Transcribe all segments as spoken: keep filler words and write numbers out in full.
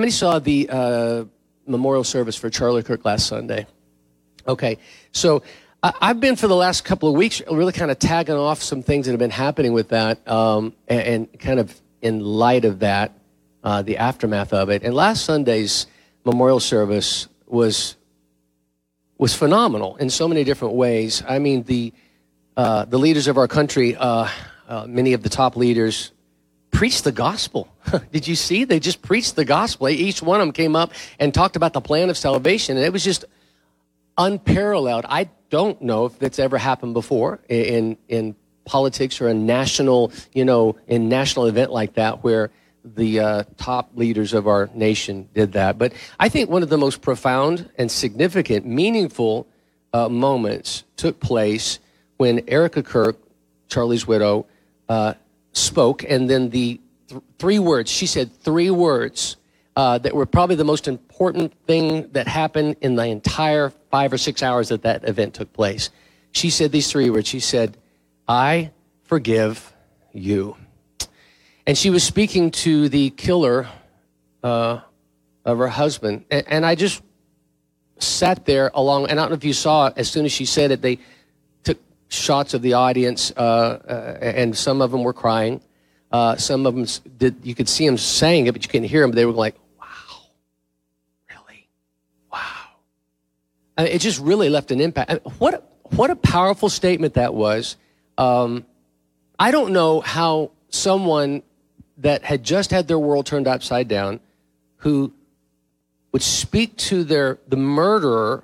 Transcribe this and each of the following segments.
How many saw the uh, memorial service for Charlie Kirk last Sunday? Okay, so I, I've been for the last couple of weeks really kind of tagging off some things that have been happening with that, um, and, and kind of in light of that, uh, the aftermath of it. And last Sunday's memorial service was was phenomenal in so many different ways. I mean, the uh, the leaders of our country, uh, uh, many of the top leaders, preached the gospel. Did you see? They just preached the gospel. Each one of them came up and talked about the plan of salvation, and it was just unparalleled. I don't know if that's ever happened before in in politics or a national, you know, in national event like that where the uh, top leaders of our nation did that. But I think one of the most profound and significant, meaningful uh, moments took place when Erica Kirk, Charlie's widow, uh, spoke, and then the th- three words, she said three words uh, that were probably the most important thing that happened in the entire five or six hours that that event took place. She said these three words. She said, "I forgive you." And she was speaking to the killer uh, of her husband. And, and I just sat there along, and I don't know if you saw it, as soon as she said it, they took shots of the audience, uh, uh, and some of them were crying. Uh, some of them, did, you could see them saying it, but you couldn't hear them. They were like, wow, really? Wow. I mean, it just really left an impact. I mean, what, a, what a powerful statement that was. Um, I don't know how someone that had just had their world turned upside down, who would speak to their the murderer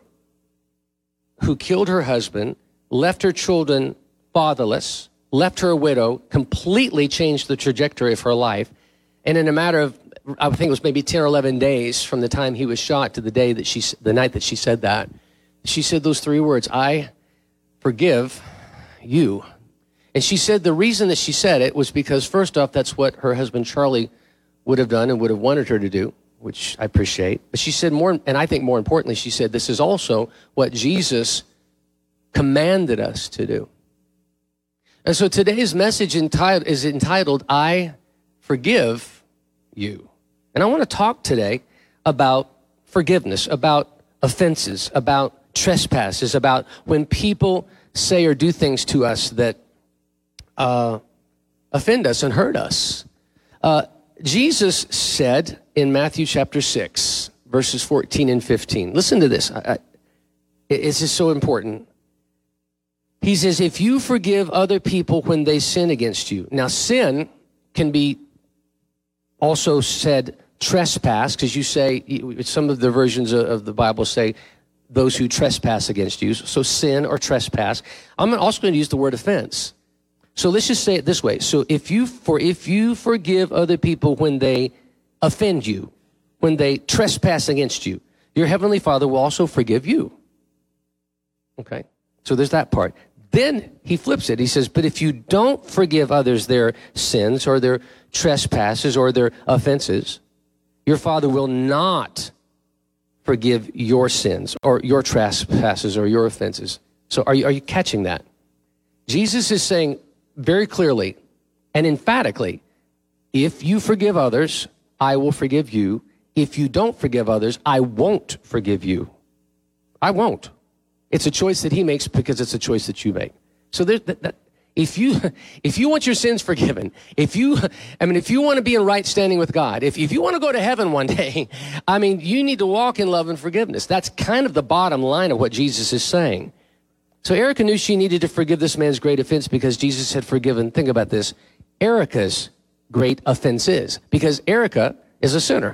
who killed her husband, left her children fatherless, left her a widow, completely changed the trajectory of her life. And in a matter of, I think it was maybe ten or eleven days from the time he was shot to the day that she, the night that she said that, she said those three words, "I forgive you." And she said the reason that she said it was because, first off, that's what her husband Charlie would have done and would have wanted her to do, which I appreciate. But she said more, and I think more importantly, she said this is also what Jesus commanded us to do. And so today's message entitled, is entitled, "I Forgive You." And I want to talk today about forgiveness, about offenses, about trespasses, about when people say or do things to us that Uh, offend us and hurt us. Uh, Jesus said in Matthew chapter six, verses fourteen and fifteen, listen to this. I, I, it's just so important. He says, if you forgive other people when they sin against you. Now, sin can be also said trespass, because you say, some of the versions of the Bible say, those who trespass against you. So sin or trespass. I'm also going to use the word offense. So let's just say it this way. So if you for if you forgive other people when they offend you, when they trespass against you, your heavenly Father will also forgive you. Okay? So there's that part. Then he flips it. He says, but if you don't forgive others their sins or their trespasses or their offenses, your Father will not forgive your sins or your trespasses or your offenses. So are you, are you catching that? Jesus is saying very clearly and emphatically, if you forgive others, I will forgive you. If you don't forgive others, I won't forgive you. I won't. It's a choice that he makes because it's a choice that you make. So there, that, that, if you if you want your sins forgiven, if you, I mean, if you want to be in right standing with God, if, if you want to go to heaven one day, I mean, you need to walk in love and forgiveness. That's kind of the bottom line of what Jesus is saying. So Erica knew she needed to forgive this man's great offense because Jesus had forgiven, think about this, Erica's great offenses. Because Erica is a sinner.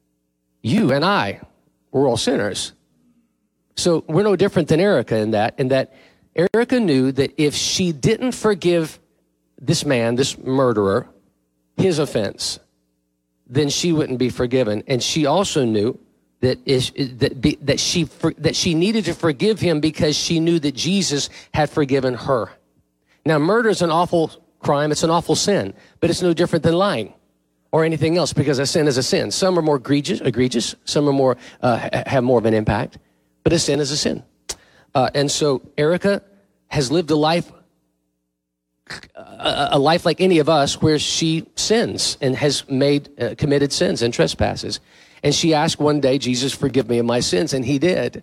You and I, we're all sinners. So we're no different than Erica in that, in that Erica knew that if she didn't forgive this man, this murderer, his offense, then she wouldn't be forgiven. And she also knew that is that be, that she that she needed to forgive him because she knew that Jesus had forgiven her. Now, murder is an awful crime. It's an awful sin, but it's no different than lying or anything else, because a sin is a sin. Some are more egregious, egregious. Some are more uh, have more of an impact, but a sin is a sin. Uh, and so Erica has lived a life a, a life like any of us where she sins and has made, uh, committed sins and trespasses. And she asked one day, Jesus, forgive me of my sins, and he did.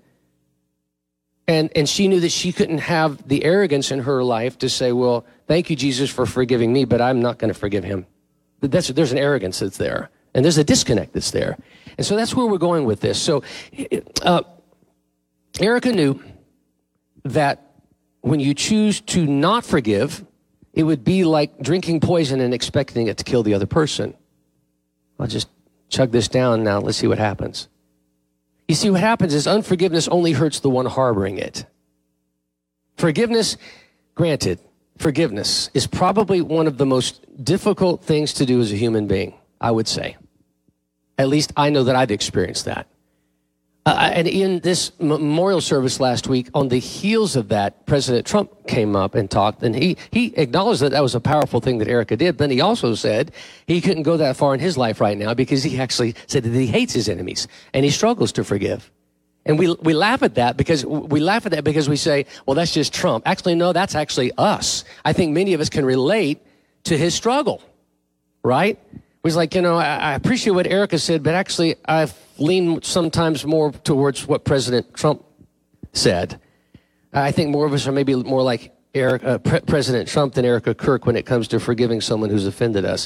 And and she knew that she couldn't have the arrogance in her life to say, well, thank you, Jesus, for forgiving me, but I'm not going to forgive him. That's, there's an arrogance that's there, and there's a disconnect that's there. And so that's where we're going with this. So uh, Erica knew that when you choose to not forgive, it would be like drinking poison and expecting it to kill the other person. I'll just chug this down now. Let's see what happens. You see, what happens is unforgiveness only hurts the one harboring it. Forgiveness, granted, forgiveness is probably one of the most difficult things to do as a human being, I would say. At least I know that I've experienced that. Uh, and in this memorial service last week, on the heels of that, President Trump came up and talked, and he, he acknowledged that that was a powerful thing that Erica did. Then he also said he couldn't go that far in his life right now because he actually said that he hates his enemies and he struggles to forgive. And we we laugh at that because we laugh at that because we say, well, that's just Trump. Actually, no, that's actually us. I think many of us can relate to his struggle, right? He's like, you know, I, I appreciate what Erica said, but actually I've leaned sometimes more towards what President Trump said. I think more of us are maybe more like Eric, uh, Pre- President Trump than Erica Kirk when it comes to forgiving someone who's offended us.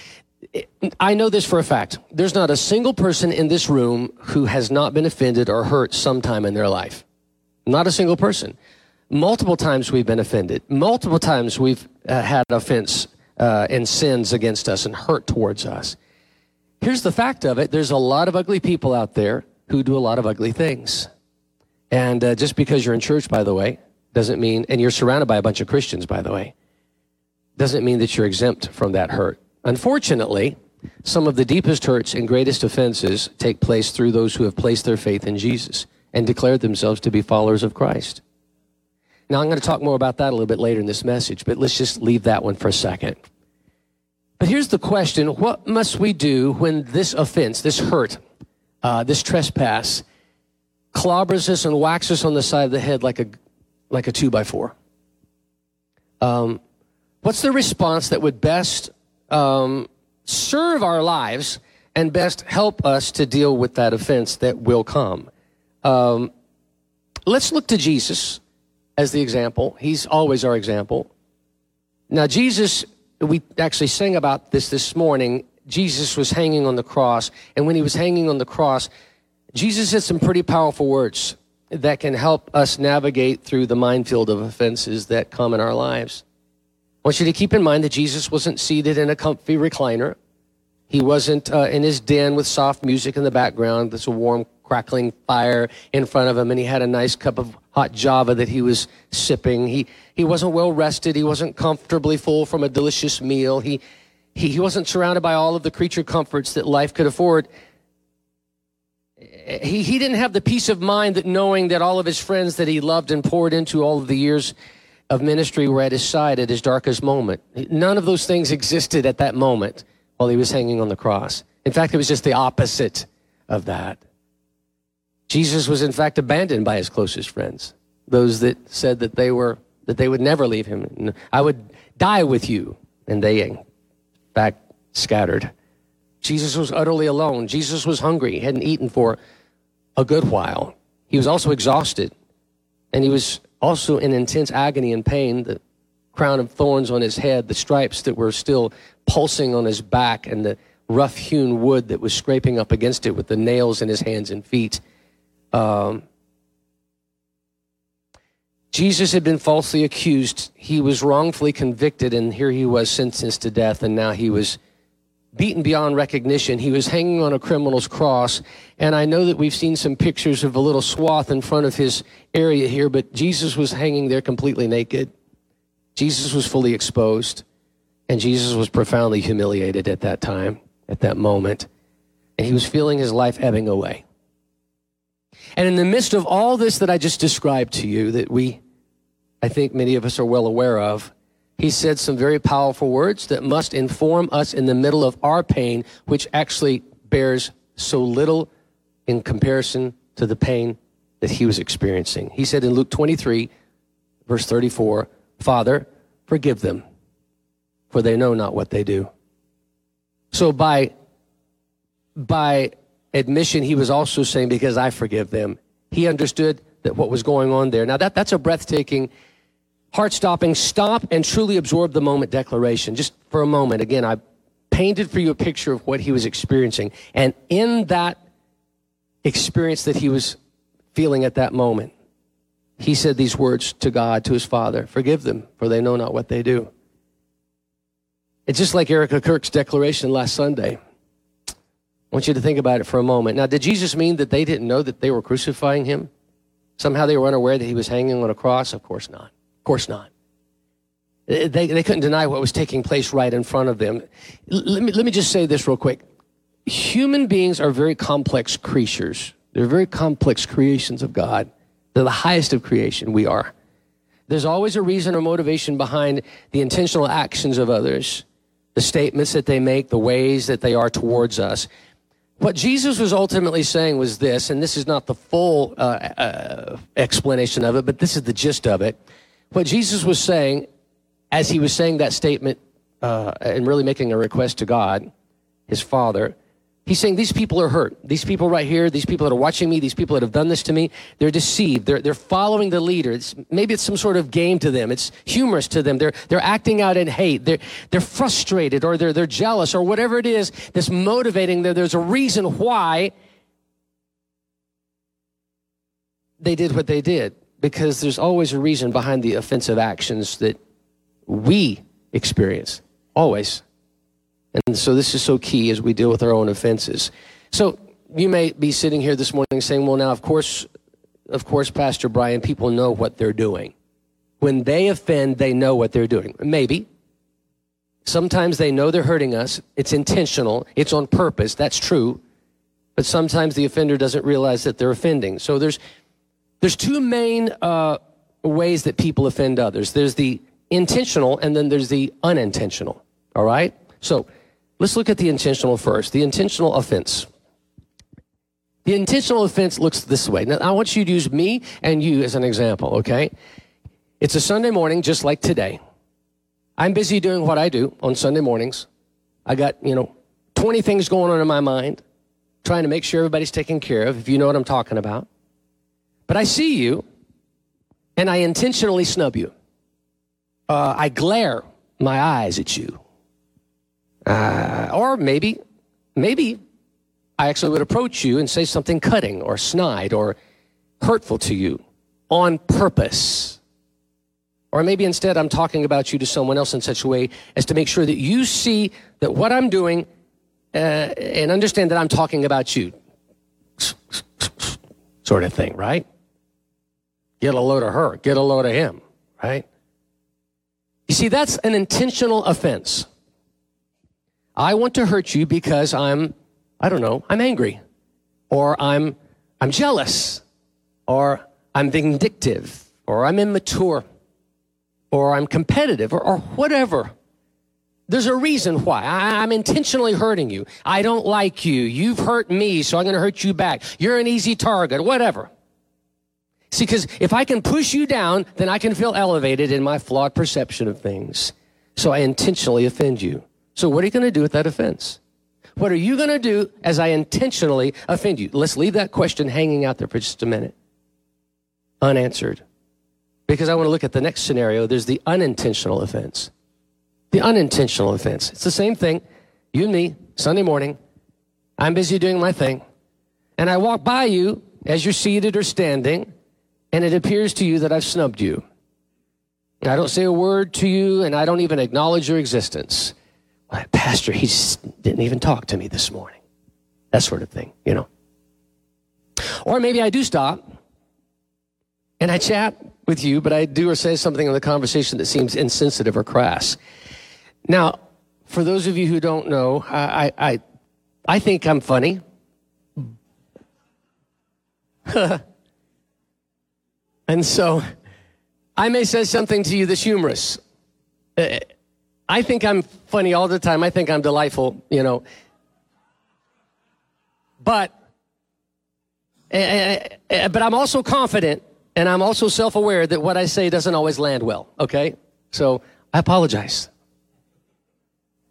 I know this for a fact. There's not a single person in this room who has not been offended or hurt sometime in their life. Not a single person. Multiple times we've been offended. Multiple times we've uh, had offense uh, and sins against us and hurt towards us. Here's the fact of it. There's a lot of ugly people out there who do a lot of ugly things. And uh, just because you're in church, by the way, doesn't mean, and you're surrounded by a bunch of Christians, by the way, doesn't mean that you're exempt from that hurt. Unfortunately, some of the deepest hurts and greatest offenses take place through those who have placed their faith in Jesus and declared themselves to be followers of Christ. Now, I'm going to talk more about that a little bit later in this message, but let's just leave that one for a second. But here's the question: what must we do when this offense, this hurt, uh, this trespass, clobbers us and whacks us on the side of the head like a like a two by four? Um, what's the response that would best um, serve our lives and best help us to deal with that offense that will come? Um, let's look to Jesus as the example. He's always our example. Now, Jesus, we actually sang about this this morning. Jesus was hanging on the cross, and when he was hanging on the cross, Jesus said some pretty powerful words that can help us navigate through the minefield of offenses that come in our lives. I want you to keep in mind that Jesus wasn't seated in a comfy recliner. He wasn't uh, in his den with soft music in the background. There's a warm, crackling fire in front of him, and he had a nice cup of hot Java that he was sipping. He he wasn't well rested. He wasn't comfortably full from a delicious meal. He he, he wasn't surrounded by all of the creature comforts that life could afford. He, he didn't have the peace of mind that knowing that all of his friends that he loved and poured into all of the years of ministry were at his side at his darkest moment. None of those things existed at that moment while he was hanging on the cross. In fact, it was just the opposite of that. Jesus was in fact abandoned by his closest friends, those that said that they were that they would never leave him. I would die with you, and they in fact scattered. Jesus was utterly alone. Jesus was hungry. He hadn't eaten for a good while. He was also exhausted, and he was also in intense agony and pain, the crown of thorns on his head, the stripes that were still pulsing on his back, and the rough-hewn wood that was scraping up against it with the nails in his hands and feet. Um, Jesus had been falsely accused. He was wrongfully convicted, and here he was sentenced to death, and now he was beaten beyond recognition. He was hanging on a criminal's cross, and I know that we've seen some pictures of a little swath in front of his area here, but Jesus was hanging there completely naked. Jesus was fully exposed, and Jesus was profoundly humiliated at that time, at that moment, and he was feeling his life ebbing away. And in the midst of all this that I just described to you, that we, I think many of us are well aware of, he said some very powerful words that must inform us in the middle of our pain, which actually bears so little in comparison to the pain that he was experiencing. He said in Luke twenty-three, verse thirty-four, Father, forgive them, for they know not what they do. So by, by admission, he was also saying, because I forgive them. He understood that what was going on there. Now, that, that's a breathtaking, heart-stopping, stop and truly absorb the moment declaration. Just for a moment, again, I painted for you a picture of what he was experiencing. And in that experience that he was feeling at that moment, he said these words to God, to his Father, forgive them, for they know not what they do. It's just like Erica Kirk's declaration last Sunday. I want you to think about it for a moment. Now, did Jesus mean that they didn't know that they were crucifying him? Somehow they were unaware that he was hanging on a cross? Of course not. Of course not. They, they couldn't deny what was taking place right in front of them. L- let me, let me just say this real quick. Human beings are very complex creatures. They're very complex creations of God. They're the highest of creation. We are. There's always a reason or motivation behind the intentional actions of others, the statements that they make, the ways that they are towards us. What Jesus was ultimately saying was this, and this is not the full uh, uh, explanation of it, but this is the gist of it. What Jesus was saying, as he was saying that statement uh, and really making a request to God, his Father, he's saying these people are hurt. These people right here, these people that are watching me, these people that have done this to me, they're deceived. They're, they're following the leader. It's, maybe it's some sort of game to them. It's humorous to them. They're, they're acting out in hate. They're, they're frustrated or they're, they're jealous or whatever it is that's motivating them. There's a reason why they did what they did, because there's always a reason behind the offensive actions that we experience. Always. And so this is so key as we deal with our own offenses. So you may be sitting here this morning saying, well, now, of course, of course, Pastor Brian, people know what they're doing. When they offend, they know what they're doing. Maybe. Sometimes they know they're hurting us. It's intentional. It's on purpose. That's true. But sometimes the offender doesn't realize that they're offending. So there's there's two main uh, ways that people offend others. There's the intentional, and then there's the unintentional. All right? So let's look at the intentional first. The intentional offense. The intentional offense looks this way. Now, I want you to use me and you as an example, okay? It's a Sunday morning, just like today. I'm busy doing what I do on Sunday mornings. I got, you know, twenty things going on in my mind, trying to make sure everybody's taken care of, if you know what I'm talking about. But I see you, and I intentionally snub you. Uh, I glare my eyes at you. Uh, or maybe, maybe I actually would approach you and say something cutting or snide or hurtful to you on purpose. Or maybe instead I'm talking about you to someone else in such a way as to make sure that you see that what I'm doing uh, and understand that I'm talking about you. Sort of thing, right? Get a load of her, get a load of him, right? You see, that's an intentional offense. I want to hurt you because I'm, I don't know, I'm angry, or I'm, I'm jealous, or I'm vindictive, or I'm immature, or I'm competitive, or, or whatever. There's a reason why. I, I'm intentionally hurting you. I don't like you. You've hurt me, so I'm going to hurt you back. You're an easy target, whatever. See, because if I can push you down, then I can feel elevated in my flawed perception of things. So I intentionally offend you. So what are you going to do with that offense? What are you going to do as I intentionally offend you? Let's leave that question hanging out there for just a minute. Unanswered. Because I want to look at the next scenario. There's the unintentional offense. The unintentional offense. It's the same thing. You and me, Sunday morning. I'm busy doing my thing. And I walk by you as you're seated or standing, and it appears to you that I've snubbed you. And I don't say a word to you, and I don't even acknowledge your existence. Well, Pastor, he just didn't even talk to me this morning. That sort of thing, you know. Or maybe I do stop, and I chat with you, but I do or say something in the conversation that seems insensitive or crass. Now, for those of you who don't know, I I, I think I'm funny. And so I may say something to you that's humorous. Uh, I think I'm funny all the time. I think I'm delightful, you know. But, uh, uh, but I'm also confident, and I'm also self-aware that what I say doesn't always land well, okay? So I apologize.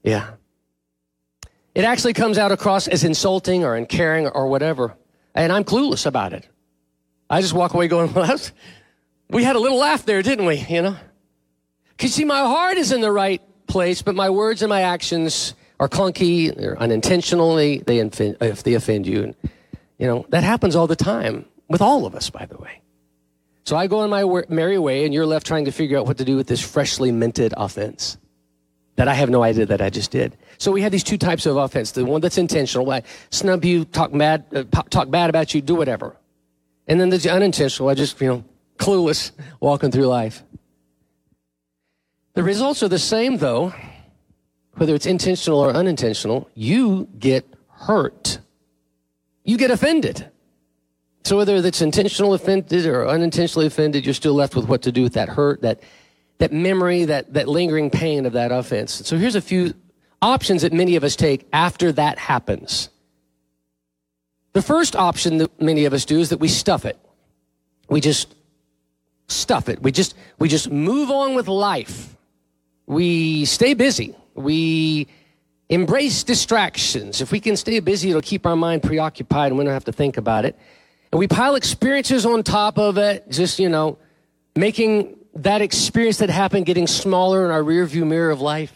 Yeah. It actually comes out across as insulting or uncaring or whatever. And I'm clueless about it. I just walk away going, well, that's, we had a little laugh there, didn't we? You know? Because see, my heart is in the right place, but my words and my actions are clunky, they're unintentional, they, they offend, if they offend you. And, you know, that happens all the time with all of us, by the way. So I go on my merry way, and you're left trying to figure out what to do with this freshly minted offense that I have no idea that I just did. So we have these two types of offense. The one that's intentional, I snub you, talk bad, uh, talk bad about you, do whatever. And then the unintentional, I just, you know, clueless, walking through life. The results are the same, though, whether it's intentional or unintentional. You get hurt. You get offended. So whether it's intentional offended or unintentionally offended, you're still left with what to do with that hurt, that that memory, that, that lingering pain of that offense. So here's a few options that many of us take after that happens. The first option that many of us do is that we stuff it. We just stuff it. We just we just move on with life. We stay busy. We embrace distractions. If we can stay busy, it'll keep our mind preoccupied and we don't have to think about it. And we pile experiences on top of it, just, you know, making that experience that happened getting smaller in our rearview mirror of life.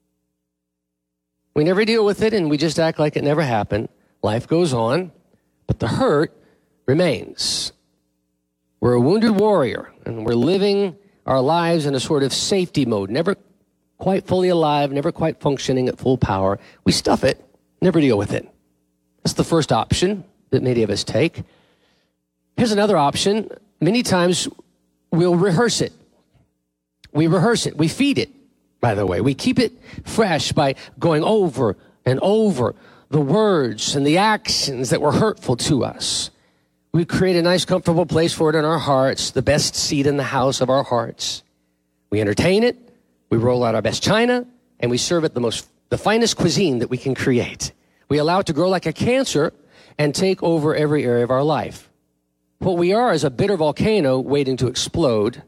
We never deal with it, and we just act like it never happened. Life goes on, but the hurt remains. We're a wounded warrior, and we're living our lives in a sort of safety mode, never quite fully alive, never quite functioning at full power. We stuff it, never deal with it. That's the first option that many of us take. Here's another option. Many times we'll rehearse it. We rehearse it. We feed it, by the way. We keep it fresh by going over and over the words and the actions that were hurtful to us. We create a nice, comfortable place for it in our hearts, the best seat in the house of our hearts. We entertain it. We roll out our best china, and we serve it the most, the finest cuisine that we can create. We allow it to grow like a cancer and take over every area of our life. What we are is a bitter volcano waiting to explode.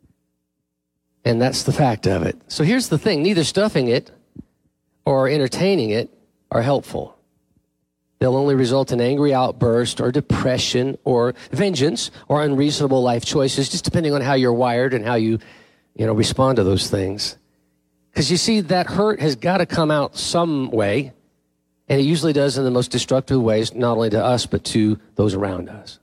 And that's the fact of it. So here's the thing. Neither stuffing it or entertaining it are helpful. They'll only result in angry outburst or depression or vengeance or unreasonable life choices, just depending on how you're wired and how you, you know, respond to those things. Because you see, that hurt has got to come out some way. And it usually does in the most destructive ways, not only to us, but to those around us.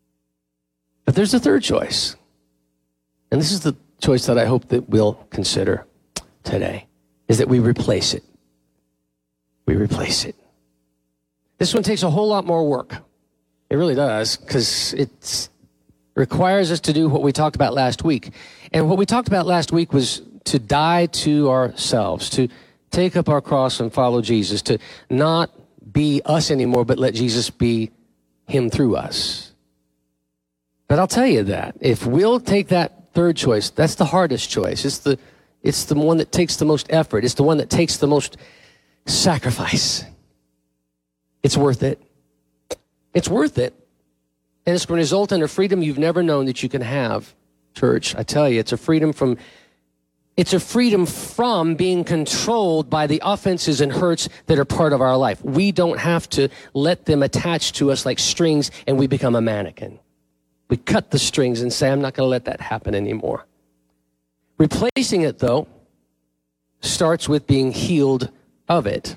But there's a third choice. And this is the choice that I hope that we'll consider today, is that we replace it. We replace it. This one takes a whole lot more work. It really does, because it requires us to do what we talked about last week. And what we talked about last week was to die to ourselves, to take up our cross and follow Jesus, to not be us anymore, but let Jesus be him through us. But I'll tell you that if we'll take that third choice, that's the hardest choice. It's the, it's the one that takes the most effort. It's the one that takes the most sacrifice. It's worth it. It's worth it. And it's going to result in a freedom you've never known that you can have, church. I tell you, it's a freedom from, it's a freedom from being controlled by the offenses and hurts that are part of our life. We don't have to let them attach to us like strings and we become a mannequin. We cut the strings and say, I'm not going to let that happen anymore. Replacing it, though, starts with being healed of it.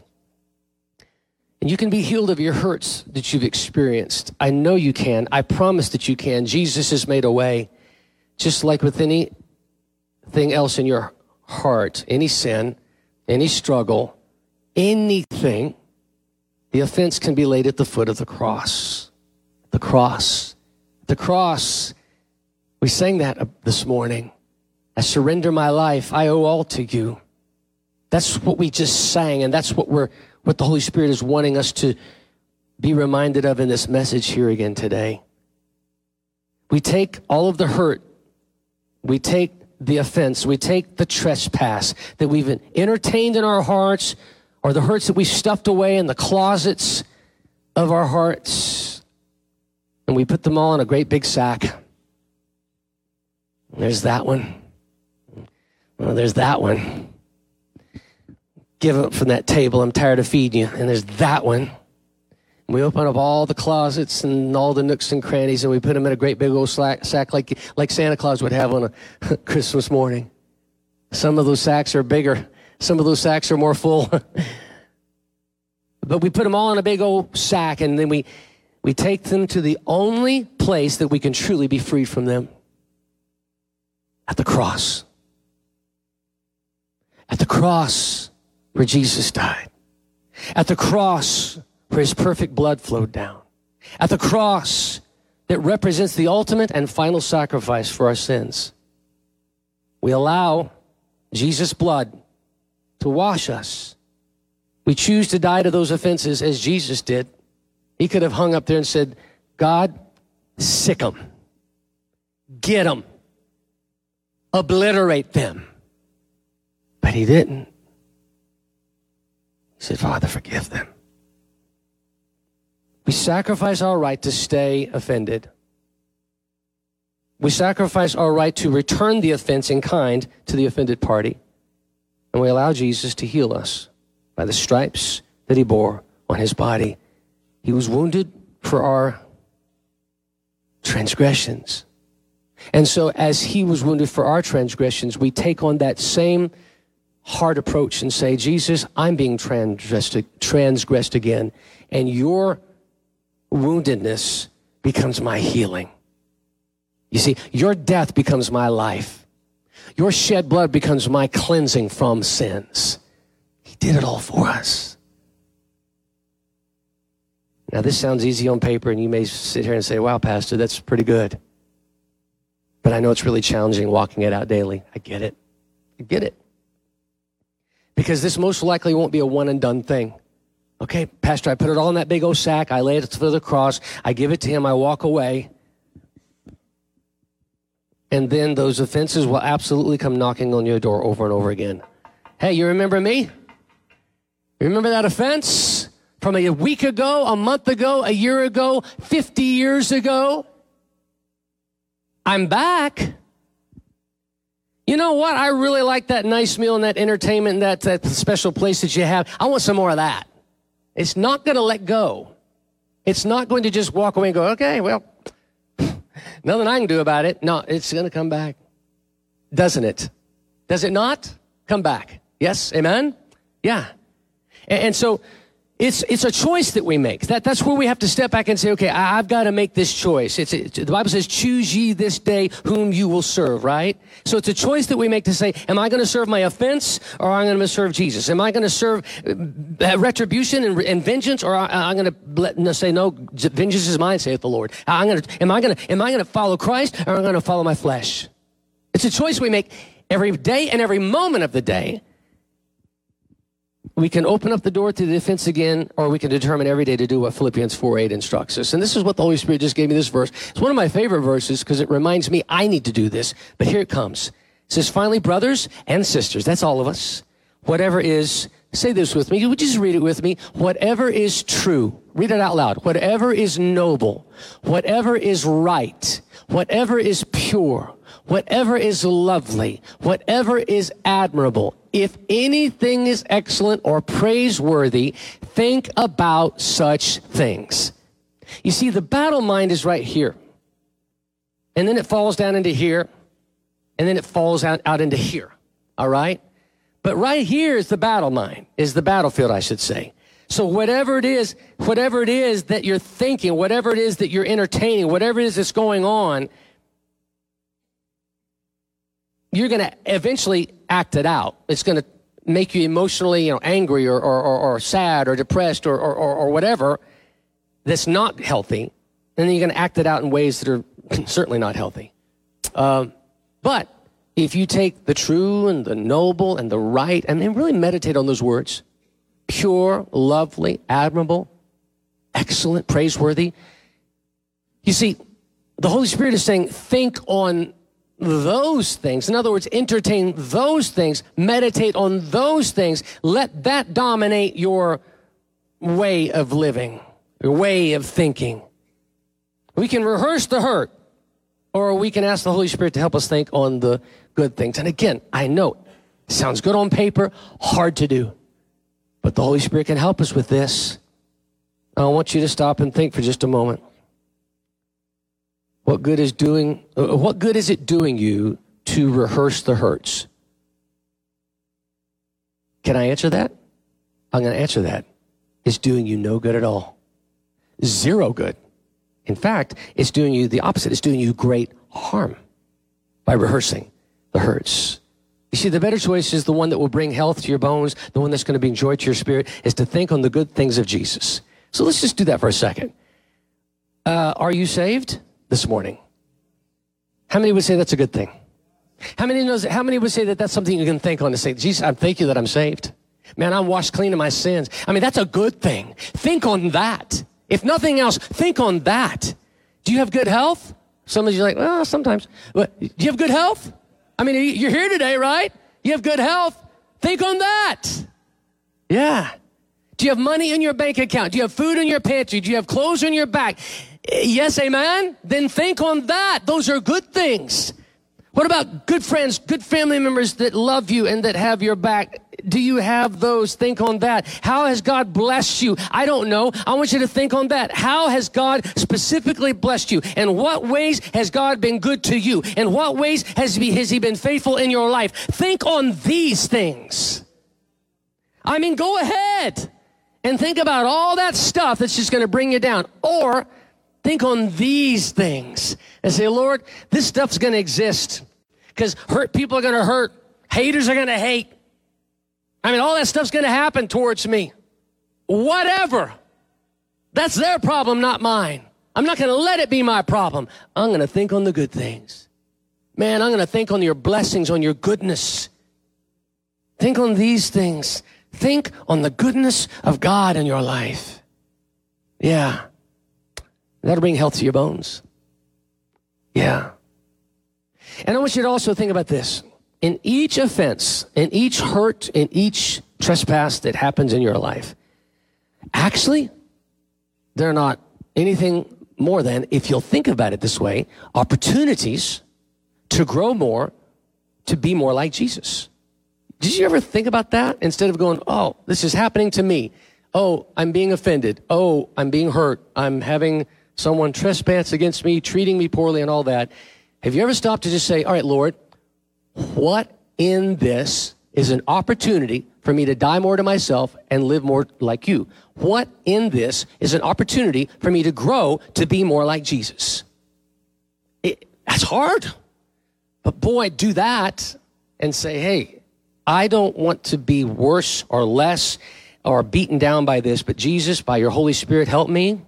And you can be healed of your hurts that you've experienced. I know you can. I promise that you can. Jesus has made a way. Just like with anything else in your heart, any sin, any struggle, anything, the offense can be laid at the foot of the cross. The cross. The cross. We sang that this morning. I surrender my life. I owe all to you. That's what we just sang, and that's what we're, what the Holy Spirit is wanting us to be reminded of in this message here again today. We take all of the hurt. We take the offense. We take the trespass that we've entertained in our hearts, or the hurts that we stuffed away in the closets of our hearts. And we put them all in a great big sack. There's that one. Well, there's that one. give up from that table. I'm tired of feeding you. And there's that one. And we open up all the closets and all the nooks and crannies, and we put them in a great big old sack, sack like, like Santa Claus would have on a Christmas morning. Some of those sacks are bigger. Some of those sacks are more full. But we put them all in a big old sack, and then we, we take them to the only place that we can truly be freed from them. At the cross. At the cross where Jesus died. At the cross where his perfect blood flowed down. At the cross that represents the ultimate and final sacrifice for our sins. We allow Jesus' blood to wash us. We choose to die to those offenses as Jesus did. He could have hung up there and said, God, sick them. Get them. Obliterate them. But he didn't. He said, Father, forgive them. We sacrifice our right to stay offended. We sacrifice our right to return the offense in kind to the offended party. And we allow Jesus to heal us by the stripes that he bore on his body. He was wounded for our transgressions. And so as he was wounded for our transgressions, we take on that same hard approach and say, Jesus, I'm being transgressed, transgressed again, and your woundedness becomes my healing. You see, your death becomes my life. Your shed blood becomes my cleansing from sins. He did it all for us. Now, this sounds easy on paper, and you may sit here and say, wow, Pastor, that's pretty good. But I know it's really challenging walking it out daily. I get it. I get it. Because this most likely won't be a one-and-done thing. Okay, Pastor, I put it all in that big old sack. I lay it to the cross. I give it to him. I walk away. And then those offenses will absolutely come knocking on your door over and over again. Hey, you remember me? You remember that offense from a week ago, a month ago, a year ago, fifty years ago? I'm back. You know what? I really like that nice meal and that entertainment and that, that special place that you have. I want some more of that. It's not going to let go. It's not going to just walk away and go, okay, well, nothing I can do about it. No, it's going to come back. Doesn't it? Does it not? Come back. Yes? Amen? Yeah. And, and so it's it's a choice that we make. That That's where we have to step back and say, okay, I, I've got to make this choice. It's, it, the Bible says, choose ye this day whom you will serve, right? So it's a choice that we make to say, am I going to serve my offense or am I going to serve Jesus? Am I going to serve uh, retribution and, and vengeance, or am I going to let, no, say, no, vengeance is mine, saith the Lord. I'm going to, am I going to, am I going to follow Christ, or am I going to follow my flesh? It's a choice we make every day and every moment of the day. We can open up the door to the offense again, or we can determine every day to do what Philippians four eight instructs us. And this is what the Holy Spirit just gave me, this verse. It's one of my favorite verses because it reminds me I need to do this. But here it comes. It says, finally, brothers and sisters, that's all of us, whatever is, say this with me, would you just read it with me? Whatever is true, read it out loud. Whatever is noble, whatever is right, whatever is pure, whatever is lovely, whatever is admirable, if anything is excellent or praiseworthy, think about such things. You see, the battle mind is right here. And then it falls down into here. And then it falls out, out into here. All right? But right here is the battle mind, is the battlefield, I should say. So whatever it is, whatever it is that you're thinking, whatever it is that you're entertaining, whatever it is that's going on, you're going to eventually act it out. It's going to make you emotionally, you know, angry or, or, or, or sad or depressed or, or, or whatever that's not healthy. And then you're going to act it out in ways that are certainly not healthy. Um, but if you take the true and the noble and the right, and then really meditate on those words, pure, lovely, admirable, excellent, praiseworthy. You see, the Holy Spirit is saying, think on those things. In other words, entertain those things, meditate on those things. Let that dominate your way of living, your way of thinking. We can rehearse the hurt, or we can ask the Holy Spirit to help us think on the good things. And again, I know it sounds good on paper, hard to do. But the Holy Spirit can help us with this. I want you to stop and think for just a moment. What good is doing, uh, what good is it doing you to rehearse the hurts? Can I answer that? I'm going to answer that. It's doing you no good at all. Zero good. In fact, it's doing you the opposite. It's doing you great harm by rehearsing the hurts. You see, the better choice is the one that will bring health to your bones, the one that's going to bring joy to your spirit, is to think on the good things of Jesus. So let's just do that for a second. Uh, are you saved this morning? How many would say that's a good thing? How many knows? How many would say that that's something you can think on to say, Jesus, I thank you that I'm saved. Man, I'm washed clean of my sins. I mean, that's a good thing. Think on that. If nothing else, think on that. Do you have good health? Some of you are like, well, sometimes. But do you have good health? I mean, you're here today, right? You have good health. Think on that. Yeah. Do you have money in your bank account? Do you have food in your pantry? Do you have clothes on your back? Yes, amen? Then think on that. Those are good things. What about good friends, good family members that love you and that have your back? Do you have those? Think on that. How has God blessed you? I don't know. I want you to think on that. How has God specifically blessed you? In what ways has God been good to you? In what ways has he, has he been faithful in your life? Think on these things. I mean, go ahead and think about all that stuff that's just going to bring you down. Or think on these things and say, Lord, this stuff's going to exist because hurt people are going to hurt. Haters are going to hate. I mean, all that stuff's going to happen towards me. Whatever. That's their problem, not mine. I'm not going to let it be my problem. I'm going to think on the good things. Man, I'm going to think on your blessings, on your goodness. Think on these things. Think on the goodness of God in your life. Yeah. That'll bring health to your bones. Yeah. And I want you to also think about this. In each offense, in each hurt, in each trespass that happens in your life, actually, they're not anything more than, if you'll think about it this way, opportunities to grow more, to be more like Jesus. Did you ever think about that? Instead of going, oh, this is happening to me. Oh, I'm being offended. Oh, I'm being hurt. I'm having someone trespass against me, treating me poorly and all that. Have you ever stopped to just say, all right, Lord, what in this is an opportunity for me to die more to myself and live more like you? What in this is an opportunity for me to grow to be more like Jesus? It, that's hard. But boy, do that and say, hey, I don't want to be worse or less or beaten down by this, but Jesus, by your Holy Spirit, help me.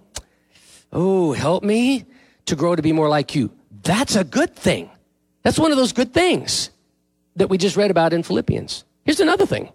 Oh, help me to grow to be more like you. That's a good thing. That's one of those good things that we just read about in Philippians. Here's another thing.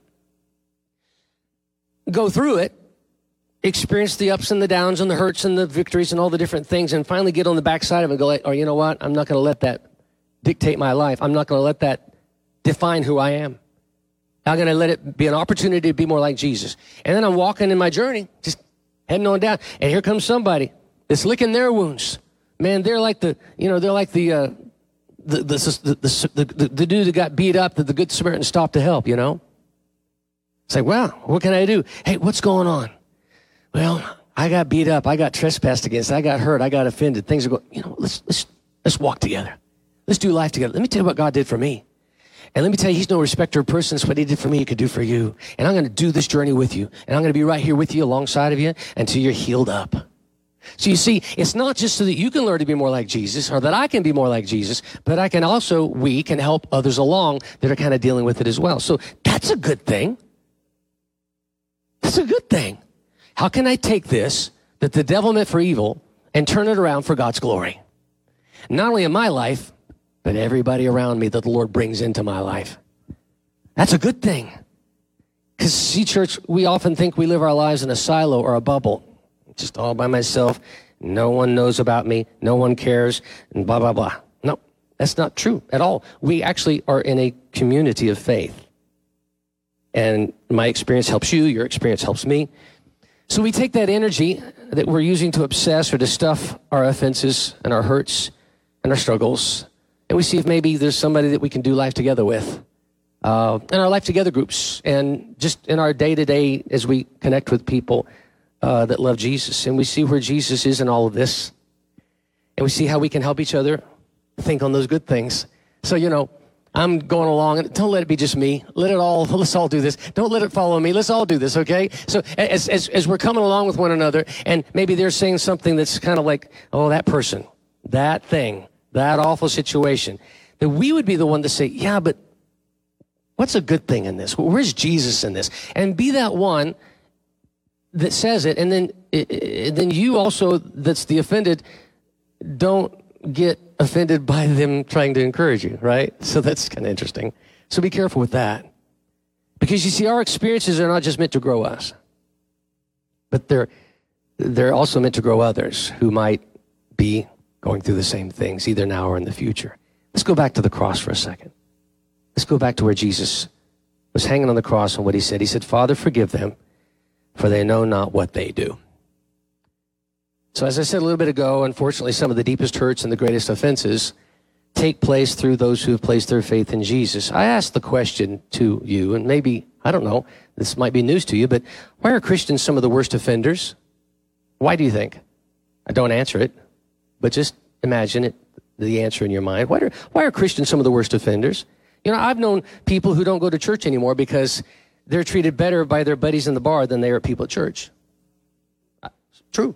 Go through it, experience the ups and the downs and the hurts and the victories and all the different things, and finally get on the backside of it and go, like, oh, you know what? I'm not going to let that dictate my life. I'm not going to let that define who I am. I'm going to let it be an opportunity to be more like Jesus. And then I'm walking in my journey, just heading on down, and here comes somebody that's licking their wounds. Man, they're like the, you know, they're like the, uh, the, the, the, the, the, the dude that got beat up that the Good Samaritan stopped to help, you know? It's like, wow, what can I do? Hey, what's going on? Well, I got beat up. I got trespassed against. I got hurt. I got offended. Things are going, you know, let's, let's, let's walk together. Let's do life together. Let me tell you what God did for me. And let me tell you, he's no respecter of persons. What he did for me, he could do for you. And I'm going to do this journey with you. And I'm going to be right here with you, alongside of you, until you're healed up. So you see, it's not just so that you can learn to be more like Jesus or that I can be more like Jesus, but I can also, we can help others along that are kind of dealing with it as well. So that's a good thing. That's a good thing. How can I take this that the devil meant for evil and turn it around for God's glory? Not only in my life, but everybody around me that the Lord brings into my life. That's a good thing. Because, see, church, we often think we live our lives in a silo or a bubble. Just all by myself. No one knows about me. No one cares. And blah, blah, blah. No, that's not true at all. We actually are in a community of faith. And my experience helps you. Your experience helps me. So we take that energy that we're using to obsess or to stuff our offenses and our hurts and our struggles, and we see if maybe there's somebody that we can do life together with uh, in our Life Together groups, and just in our day-to-day as we connect with people uh, that love Jesus. And we see where Jesus is in all of this. And we see how we can help each other think on those good things. So, you know, I'm going along, and don't let it be just me. Let it all, let's all do this. Don't let it follow me. Let's all do this, okay? So as, as, as we're coming along with one another, and maybe they're saying something that's kind of like, oh, that person, that thing, that awful situation, that we would be the one to say, yeah, but what's a good thing in this? Where's Jesus in this? And be that one that says it, and then, then you also, that's the offended, don't get offended by them trying to encourage you, right? So that's kind of interesting. So be careful with that. Because you see, our experiences are not just meant to grow us, but they're, they're also meant to grow others who might be going through the same things, either now or in the future. Let's go back to the cross for a second. Let's go back to where Jesus was hanging on the cross and what he said. He said, Father, forgive them, for they know not what they do. So as I said a little bit ago, unfortunately, some of the deepest hurts and the greatest offenses take place through those who have placed their faith in Jesus. I asked the question to you, and maybe, I don't know, this might be news to you, but why are Christians some of the worst offenders? Why do you think? I don't answer it, but just imagine it, the answer in your mind. Why are, why are Christians some of the worst offenders? You know, I've known people who don't go to church anymore because they're treated better by their buddies in the bar than they are people at church. True.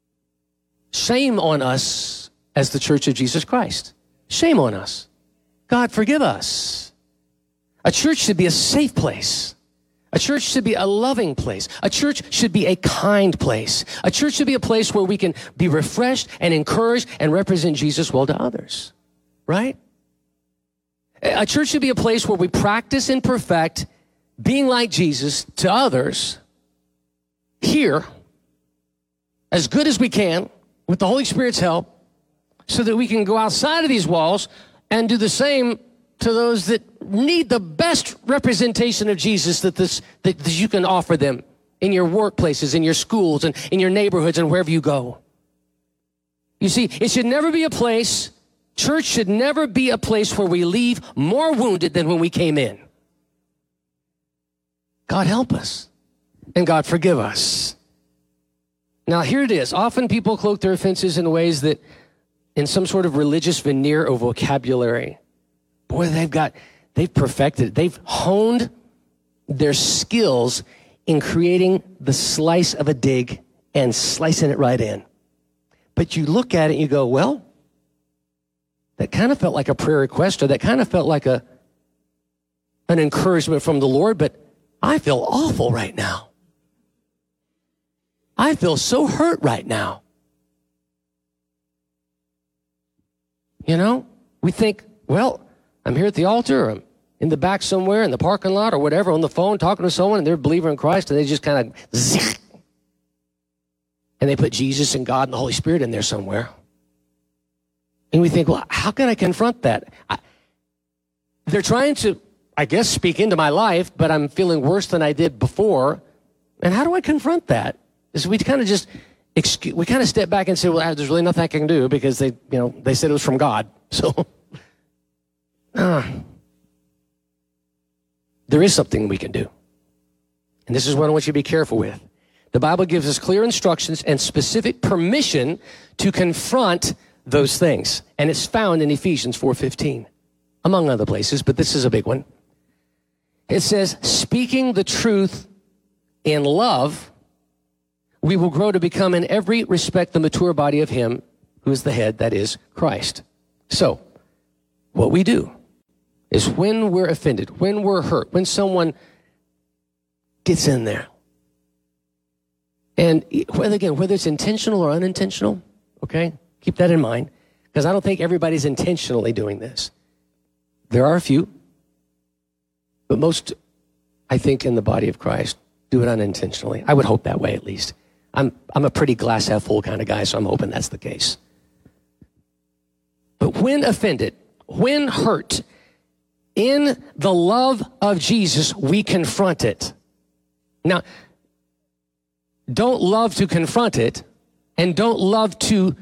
Shame on us as the Church of Jesus Christ. Shame on us. God, forgive us. A church should be a safe place. A church should be a loving place. A church should be a kind place. A church should be a place where we can be refreshed and encouraged and represent Jesus well to others. Right? A church should be a place where we practice and perfect being like Jesus to others here as good as we can with the Holy Spirit's help, so that we can go outside of these walls and do the same to those that need the best representation of Jesus that this that, that you can offer them in your workplaces, in your schools, and in your neighborhoods, and wherever you go. You see, it should never be a place, church should never be a place where we leave more wounded than when we came in. God help us, and God forgive us. Now, here it is. Often people cloak their offenses in ways that, in some sort of religious veneer or vocabulary. Boy, they've got, they've perfected it. They've honed their skills in creating the slice of a dig and slicing it right in. But you look at it and you go, well, that kind of felt like a prayer request, or that kind of felt like a, an encouragement from the Lord, but I feel awful right now. I feel so hurt right now. You know, we think, well, I'm here at the altar, or I'm in the back somewhere in the parking lot or whatever, on the phone talking to someone, and they're a believer in Christ, and they just kind of zzz, and they put Jesus and God and the Holy Spirit in there somewhere. And we think, well, how can I confront that? I, they're trying to, I guess, speak into my life, but I'm feeling worse than I did before. And how do I confront that? So we kind of just, excuse, we kind of step back and say, well, there's really nothing I can do because they, you know, they said it was from God. So uh, there is something we can do. And this is what I want you to be careful with. The Bible gives us clear instructions and specific permission to confront those things. And it's found in Ephesians four fifteen, among other places, but this is a big one. It says, speaking the truth in love, we will grow to become in every respect the mature body of him who is the head, that is Christ. So, what we do is when we're offended, when we're hurt, when someone gets in there, and whether, again, whether it's intentional or unintentional, okay, keep that in mind, because I don't think everybody's intentionally doing this. There are a few, but most, I think, in the body of Christ do it unintentionally. I would hope that way, at least. I'm I'm a pretty glass half full kind of guy, so I'm hoping that's the case. But when offended, when hurt, in the love of Jesus, we confront it. Now, don't love to confront it, and don't love to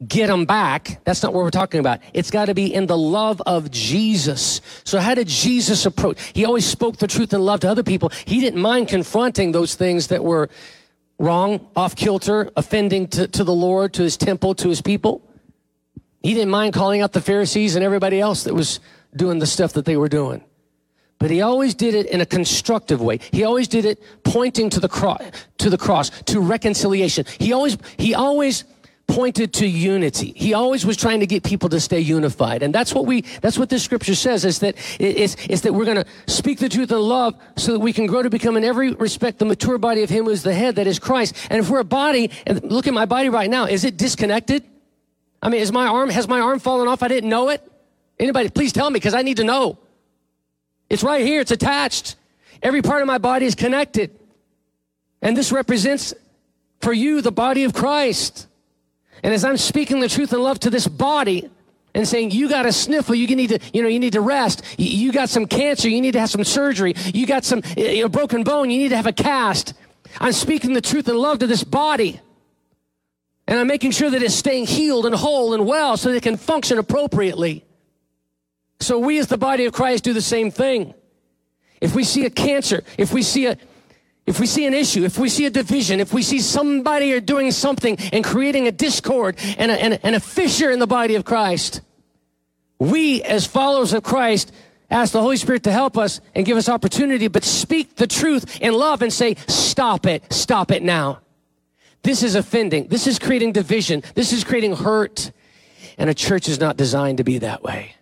get them back. That's not what we're talking about. It's got to be in the love of Jesus. So how did Jesus approach? He always spoke the truth in love to other people. He didn't mind confronting those things that were wrong, off kilter, offending to, to the Lord, to his temple, to his people. He didn't mind calling out the Pharisees and everybody else that was doing the stuff that they were doing. But he always did it in a constructive way. He always did it pointing to the cross, to the cross, to reconciliation. He always, he always pointed to unity. He always was trying to get people to stay unified. And that's what we, that's what this scripture says, is that, is, is that we're going to speak the truth in love so that we can grow to become in every respect the mature body of him who is the head, that is Christ. And if we're a body, and look at my body right now, is it disconnected? I mean, is my arm, has my arm fallen off? I didn't know it. Anybody, please tell me, because I need to know. It's right here. It's attached. Every part of my body is connected. And this represents for you the body of Christ. And as I'm speaking the truth and love to this body and saying, you got a sniffle, you need to, you know, you need to rest. You, you got some cancer, you need to have some surgery. You got some you know, broken bone, you need to have a cast. I'm speaking the truth and love to this body. And I'm making sure that it's staying healed and whole and well so that it can function appropriately. So we as the body of Christ do the same thing. If we see a cancer, if we see a, if we see an issue, if we see a division, if we see somebody or doing something and creating a discord and a, and, a, and a fissure in the body of Christ, we as followers of Christ ask the Holy Spirit to help us and give us opportunity, but speak the truth in love and say, stop it, stop it now. This is offending. This is creating division. This is creating hurt. And a church is not designed to be that way.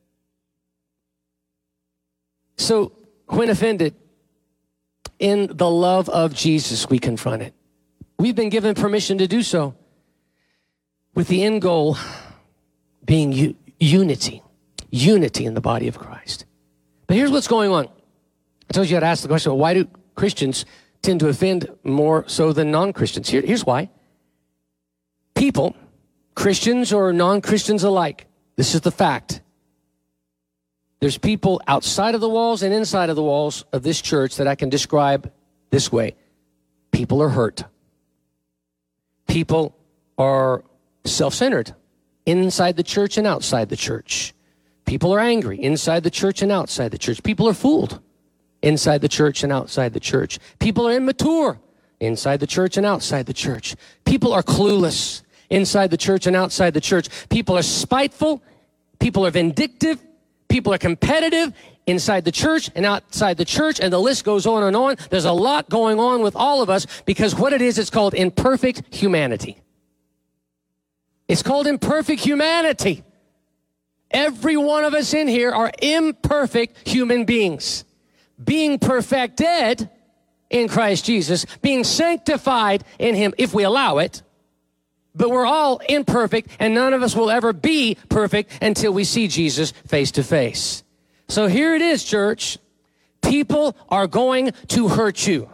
So when offended, in the love of Jesus, we confront it. We've been given permission to do so with the end goal being u- unity, unity in the body of Christ. But here's what's going on. I told you I'd ask the question, well, why do Christians tend to offend more so than non-Christians? Here, here's why. People, Christians or non-Christians alike, this is the fact. There's people outside of the walls and inside of the walls of this church that I can describe this way. People are hurt. People are self-centered inside the church and outside the church. People are angry inside the church and outside the church. People are fooled inside the church and outside the church. People are immature inside the church and outside the church. People are clueless inside the church and outside the church. People are spiteful. People are vindictive. People are competitive inside the church and outside the church, and the list goes on and on. There's a lot going on with all of us because what it is, it's called imperfect humanity. It's called imperfect humanity. Every one of us in here are imperfect human beings, being perfected in Christ Jesus, being sanctified in him if we allow it. But we're all imperfect, and none of us will ever be perfect until we see Jesus face to face. So here it is, church. People are going to hurt you.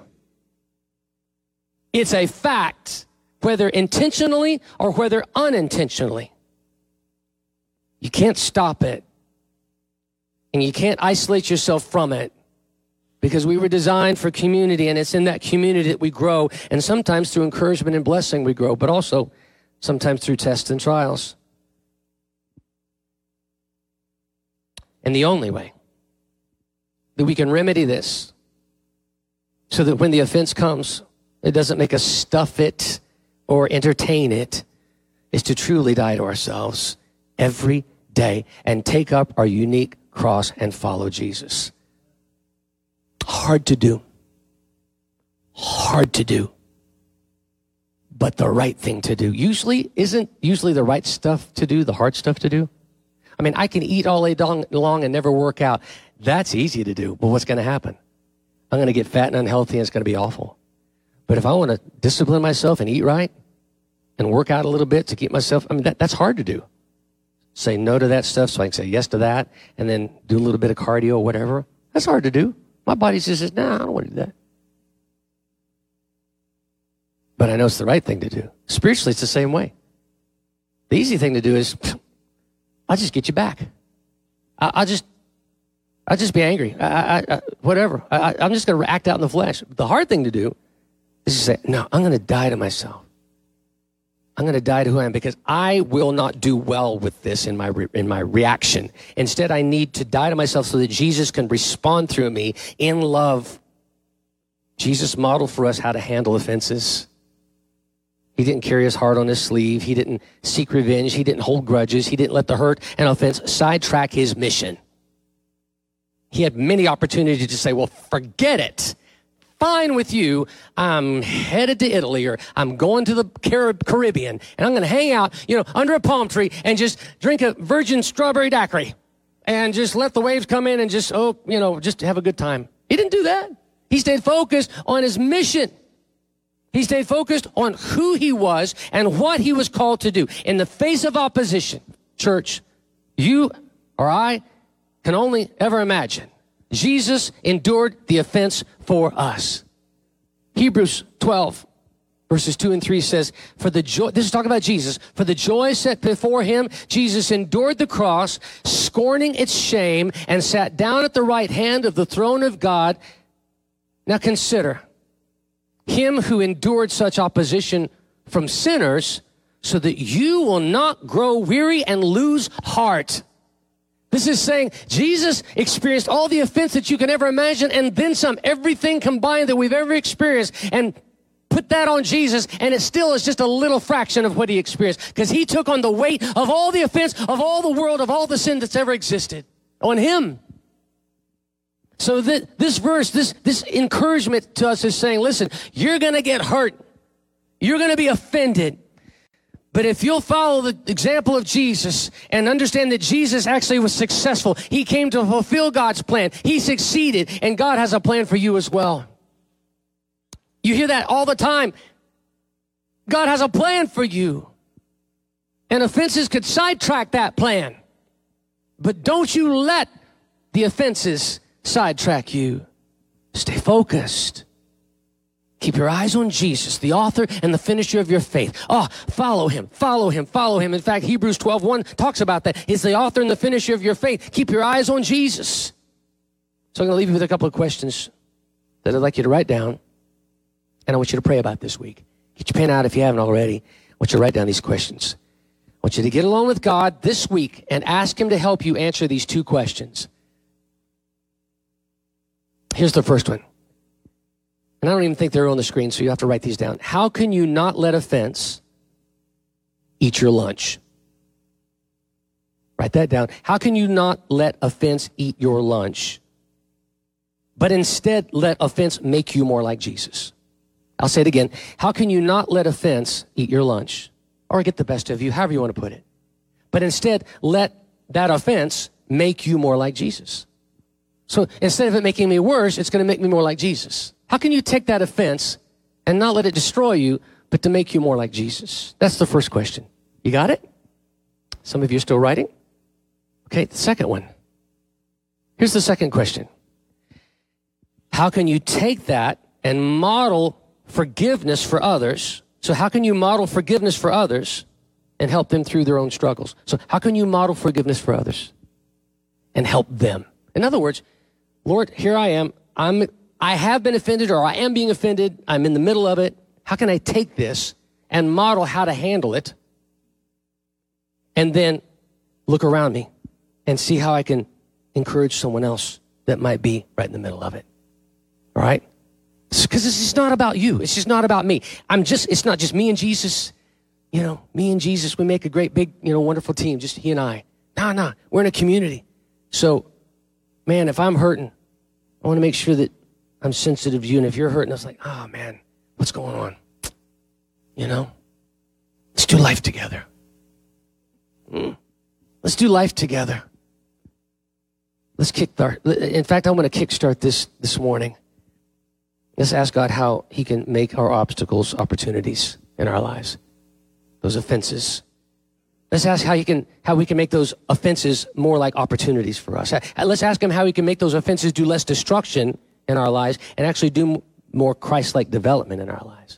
It's a fact, whether intentionally or whether unintentionally. You can't stop it. And you can't isolate yourself from it. Because we were designed for community, and it's in that community that we grow. And sometimes through encouragement and blessing we grow, but also sometimes through tests and trials. And the only way that we can remedy this so that when the offense comes, it doesn't make us stuff it or entertain it, is to truly die to ourselves every day and take up our unique cross and follow Jesus. Hard to do. Hard to do. But the right thing to do. Usually, isn't usually the right stuff to do the hard stuff to do? I mean, I can eat all day long and never work out. That's easy to do. But what's going to happen? I'm going to get fat and unhealthy, and it's going to be awful. But if I want to discipline myself and eat right and work out a little bit to keep myself, I mean, that, that's hard to do. Say no to that stuff so I can say yes to that and then do a little bit of cardio or whatever. That's hard to do. My body says, no, nah, I don't want to do that. But I know it's the right thing to do. Spiritually, it's the same way. The easy thing to do is, I'll just get you back. I, I'll just, I'll just be angry. I, I, I, whatever. I, I'm just going to act out in the flesh. The hard thing to do is to say, no, I'm going to die to myself. I'm going to die to who I am because I will not do well with this in my re- in my reaction. Instead, I need to die to myself so that Jesus can respond through me in love. Jesus modeled for us how to handle offenses. He didn't carry his heart on his sleeve. He didn't seek revenge. He didn't hold grudges. He didn't let the hurt and offense sidetrack his mission. He had many opportunities to say, well, forget it. Fine with you. I'm headed to Italy, or I'm going to the Caribbean, and I'm going to hang out, you know, under a palm tree and just drink a virgin strawberry daiquiri and just let the waves come in and just, oh, you know, just have a good time. He didn't do that. He stayed focused on his mission. He stayed focused on who he was and what he was called to do. In the face of opposition, church, you or I can only ever imagine Jesus endured the offense for us. Hebrews twelve, verses two and three says, for the joy, this is talking about Jesus, for the joy set before him, Jesus endured the cross, scorning its shame, and sat down at the right hand of the throne of God. Now consider him who endured such opposition from sinners so that you will not grow weary and lose heart. This is saying Jesus experienced all the offense that you can ever imagine and then some, everything combined that we've ever experienced, and put that on Jesus, and it still is just a little fraction of what he experienced because he took on the weight of all the offense, of all the world, of all the sin that's ever existed on him. So that this verse, this, this encouragement to us is saying, listen, you're going to get hurt. You're going to be offended. But if you'll follow the example of Jesus and understand that Jesus actually was successful, he came to fulfill God's plan. He succeeded, and God has a plan for you as well. You hear that all the time. God has a plan for you. And offenses could sidetrack that plan. But don't you let the offenses sidetrack you. Stay focused. Keep your eyes on Jesus, the author and the finisher of your faith. Oh, follow him, follow him, follow him. In fact, Hebrews twelve one talks about that. He's the author and the finisher of your faith. Keep your eyes on Jesus. So I'm going to leave you with a couple of questions that I'd like you to write down, and I want you to pray about this week. Get your pen out if you haven't already. I want you to write down these questions. I want you to get along with God this week and ask him to help you answer these two questions. Here's the first one. And I don't even think they're on the screen, so you have to write these down. How can you not let offense eat your lunch? Write that down. How can you not let offense eat your lunch, but instead let offense make you more like Jesus? I'll say it again. How can you not let offense eat your lunch or get the best of you, however you want to put it, but instead let that offense make you more like Jesus? So instead of it making me worse, it's going to make me more like Jesus. How can you take that offense and not let it destroy you, but to make you more like Jesus? That's the first question. You got it? Some of you are still writing? Okay, the second one. Here's the second question. How can you take that and model forgiveness for others? So how can you model forgiveness for others and help them through their own struggles? So how can you model forgiveness for others and help them? In other words, Lord, here I am. I'm, I have been offended, or I am being offended. I'm in the middle of it. How can I take this and model how to handle it, and then look around me and see how I can encourage someone else that might be right in the middle of it? All right? Because this is not about you. It's just not about me. I'm just, it's not just me and Jesus. You know, me and Jesus, we make a great, big, you know, wonderful team, just he and I. No, no, we're in a community. So, man, if I'm hurting, I want to make sure that I'm sensitive to you. And if you're hurting, I was like, oh, man, what's going on? You know, let's do life together. Mm. Let's do life together. Let's kick start. In fact, I'm going to kickstart this this morning. Let's ask God how he can make our obstacles opportunities in our lives, those offenses. Let's ask how he can, how we can make those offenses more like opportunities for us. Let's ask him how he can make those offenses do less destruction in our lives and actually do more Christ-like development in our lives.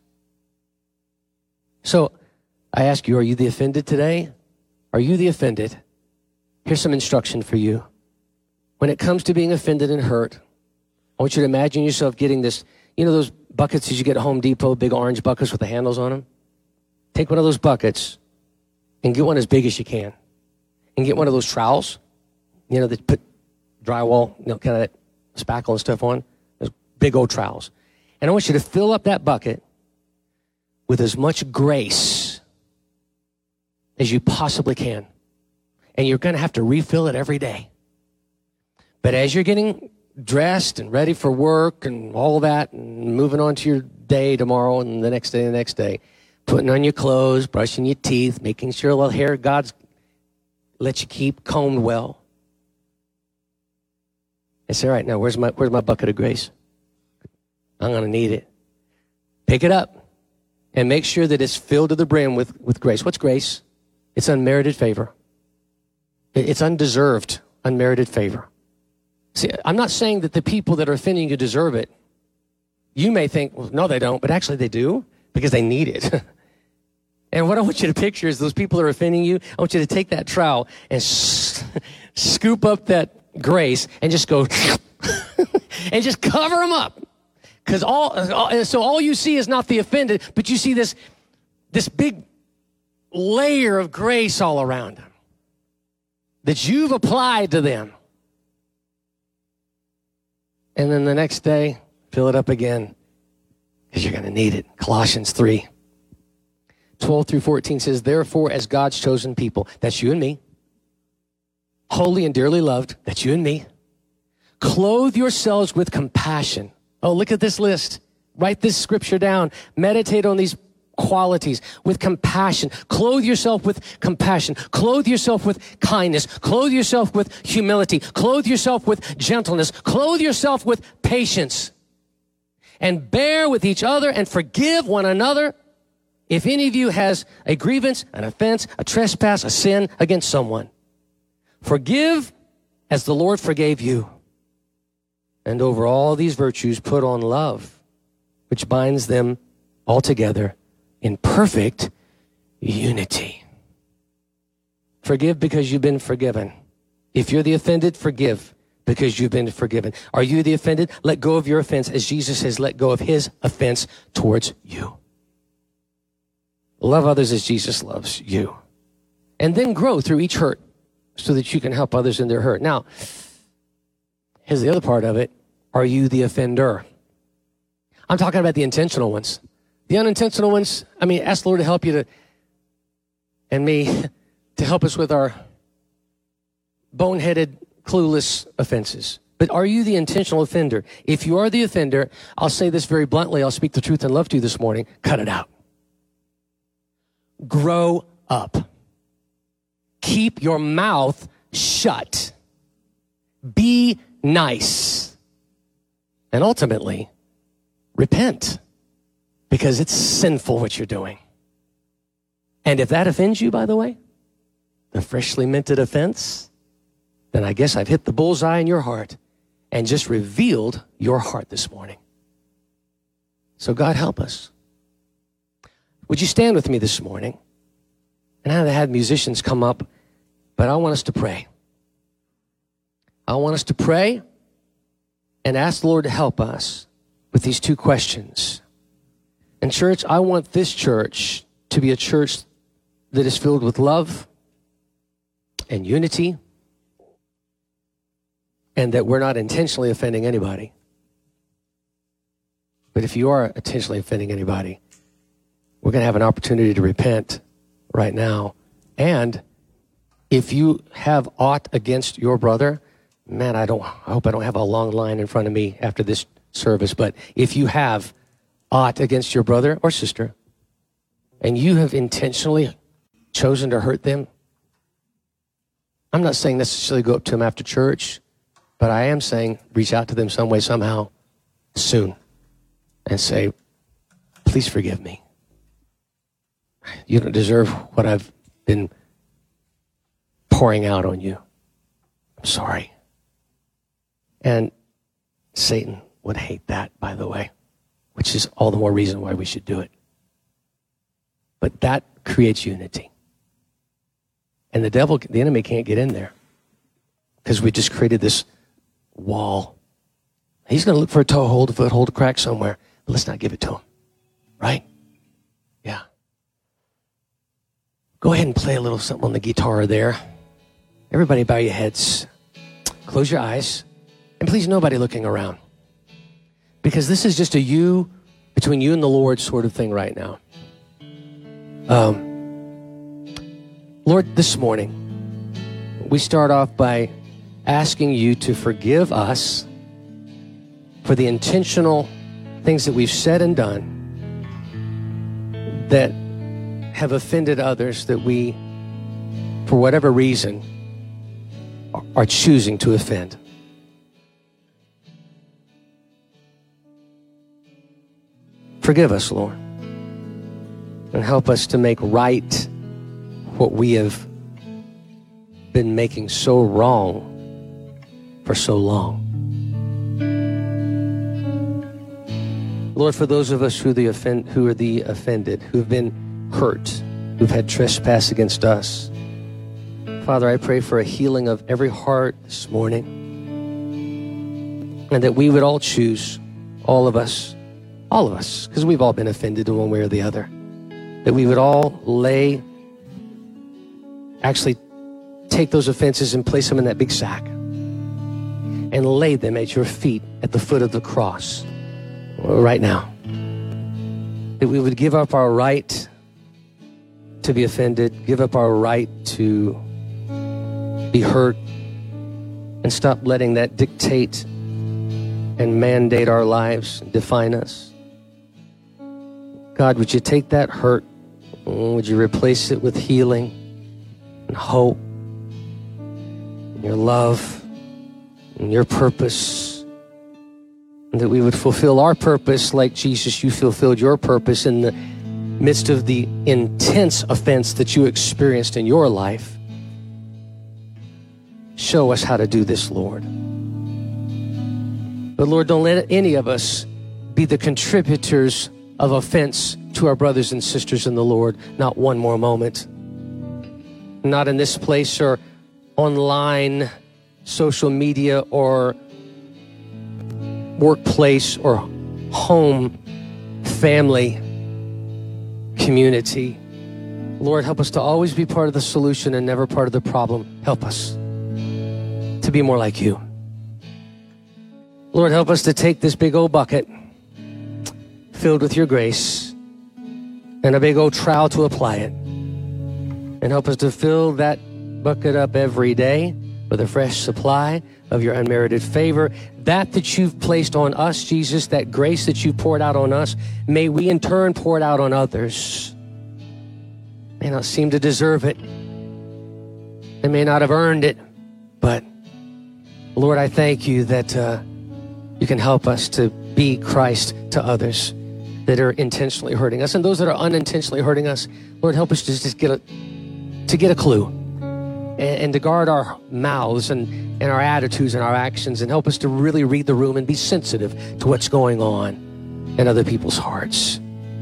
So I ask you, are you the offended today? Are you the offended? Here's some instruction for you. When it comes to being offended and hurt, I want you to imagine yourself getting this, you know those buckets that you get at Home Depot, big orange buckets with the handles on them? take one of those buckets and get one as big as you can. And get one of those trowels, you know, that put drywall, you know, kind of that spackle and stuff on. Those big old trowels. And I want you to fill up that bucket with as much grace as you possibly can. And you're going to have to refill it every day. But as you're getting dressed and ready for work and all that and moving on to your day tomorrow and the next day and the next day, putting on your clothes, brushing your teeth, making sure the hair God's let you keep combed well. I say, all right, now where's my, where's my bucket of grace? I'm going to need it. Pick it up and make sure that it's filled to the brim with, with grace. What's grace? It's unmerited favor. It's undeserved, unmerited favor. See, I'm not saying that the people that are offending you deserve it. You may think, well, no, they don't, but actually they do because they need it. And what I want you to picture is those people that are offending you, I want you to take that trowel and s- scoop up that grace and just go and just cover them up. Because all, all, so all you see is not the offended, but you see this, this big layer of grace all around them that you've applied to them. And then the next day, fill it up again because you're going to need it. Colossians three, twelve through fourteen says, therefore, as God's chosen people, that's you and me, holy and dearly loved, that's you and me, clothe yourselves with compassion. Oh, look at this list. Write this scripture down. Meditate on these qualities with compassion. Clothe yourself with compassion. Clothe yourself with kindness. Clothe yourself with humility. Clothe yourself with gentleness. Clothe yourself with patience. And bear with each other and forgive one another if any of you has a grievance, an offense, a trespass, a sin against someone. Forgive as the Lord forgave you. And over all these virtues, put on love, which binds them all together in perfect unity. Forgive because you've been forgiven. If you're the offended, forgive because you've been forgiven. Are you the offended? Let go of your offense as Jesus has let go of his offense towards you. Love others as Jesus loves you. And then grow through each hurt so that you can help others in their hurt. Now, here's the other part of it. Are you the offender? I'm talking about the intentional ones. The unintentional ones, I mean, ask the Lord to help you to, and me, to help us with our boneheaded, clueless offenses. But are you the intentional offender? If you are the offender, I'll say this very bluntly. I'll speak the truth in love to you this morning. Cut it out. Grow up. Keep your mouth shut. Be nice. And ultimately, repent. Because it's sinful what you're doing. And if that offends you, by the way, the freshly minted offense, then I guess I've hit the bullseye in your heart and just revealed your heart this morning. So God help us. Would you stand with me this morning? And I have had musicians come up, but I want us to pray. I want us to pray and ask the Lord to help us with these two questions. And church, I want this church to be a church that is filled with love and unity, and that we're not intentionally offending anybody. But if you are intentionally offending anybody, we're going to have an opportunity to repent right now. And if you have aught against your brother, man, I don't, I hope I don't have a long line in front of me after this service, but if you have aught against your brother or sister, and you have intentionally chosen to hurt them, I'm not saying necessarily go up to them after church, but I am saying reach out to them some way, somehow, soon, and say, please forgive me. You don't deserve what I've been pouring out on you. I'm sorry. And Satan would hate that, by the way, which is all the more reason why we should do it. But that creates unity. And the devil, the enemy can't get in there because we just created this wall. He's going to look for a toehold, a foothold, a crack somewhere. But let's not give it to him. Right? Yeah. Go ahead and play a little something on the guitar there. Everybody bow your heads. Close your eyes. And please, nobody looking around. Because this is just a you, between you and the Lord sort of thing right now. Um, Lord, this morning, we start off by asking you to forgive us for the intentional things that we've said and done that have offended others, that we, for whatever reason, are choosing to offend. Forgive us, Lord, and help us to make right what we have been making so wrong for so long. Lord, for those of us who, the offend, who are the offended, who've been hurt, who've had trespass against us, Father, I pray for a healing of every heart this morning, and that we would all choose, all of us, all of us, because we've all been offended in one way or the other, that we would all lay, actually take those offenses and place them in that big sack and lay them at your feet at the foot of the cross right now. That we would give up our right to be offended, give up our right to be hurt, and stop letting that dictate and mandate our lives and define us. God, would you take that hurt, would you replace it with healing and hope and your love and your purpose, and that we would fulfill our purpose like Jesus, you fulfilled your purpose in the midst of the intense offense that you experienced in your life. Show us how to do this, Lord. But Lord, don't let any of us be the contributors of offense to our brothers and sisters in the Lord. Not one more moment. Not in this place or online, social media, or workplace, or home, family, community. Lord, help us to always be part of the solution and never part of the problem. Help us to be more like you. Lord, help us to take this big old bucket filled with your grace and a big old trowel to apply it. And help us to fill that bucket up every day with a fresh supply of your unmerited favor. That that you've placed on us, Jesus, that grace that you poured out on us, may we in turn pour it out on others. May not seem to deserve it. They may not have earned it, but Lord, I thank you that uh, you can help us to be Christ to others that are intentionally hurting us, and those that are unintentionally hurting us. Lord, help us to just get a to get a clue, and, and to guard our mouths and, and our attitudes and our actions, and help us to really read the room and be sensitive to what's going on in other people's hearts.